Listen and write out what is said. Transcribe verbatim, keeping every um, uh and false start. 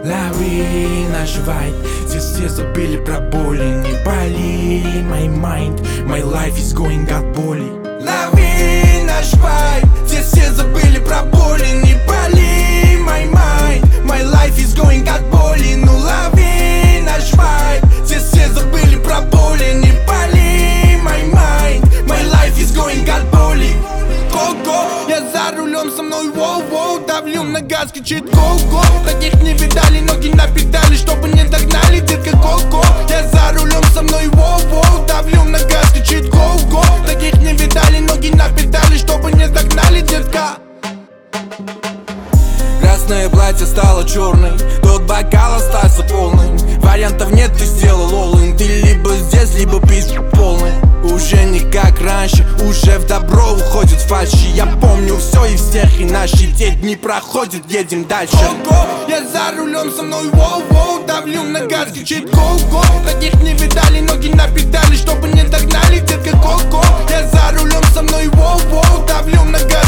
Лови наш вайб, здесь все забыли про боли. Не боли, my mind, my life is going от боли. Лови наш вайб, здесь все забыли про боли. Не боли, my mind, my life is going от боли. Ну лови наш вайб, здесь все забыли про боли. Не боли, my mind, my life is going от боли. Го-го, я за рулем, со мной воу-воу. Давлю на газ, кричит го-го. Таких не видали, ноги на педали, чтобы не догнали, детка, го-го. Я за рулем, со мной воу-воу. Давлю на газ, кричит го-го. Таких не видали, ноги на педали, чтобы не догнали, детка. Красное платье стало черным, тот бокал остался полным. Вариантов нет, ты сделал all-in. Ты либо здесь, либо пиздец полный. Уже не как раньше, уже в добро уходит фальши. Я помню все и всех, и наши те дни проходят, едем дальше. Го-го, я за рулем, со мной воу-воу. Давлю на газ, кричит го-го. Таких не видали, ноги на педали, чтобы не догнали, детка, го-го. Я за рулем, со мной воу-воу. Давлю на газ.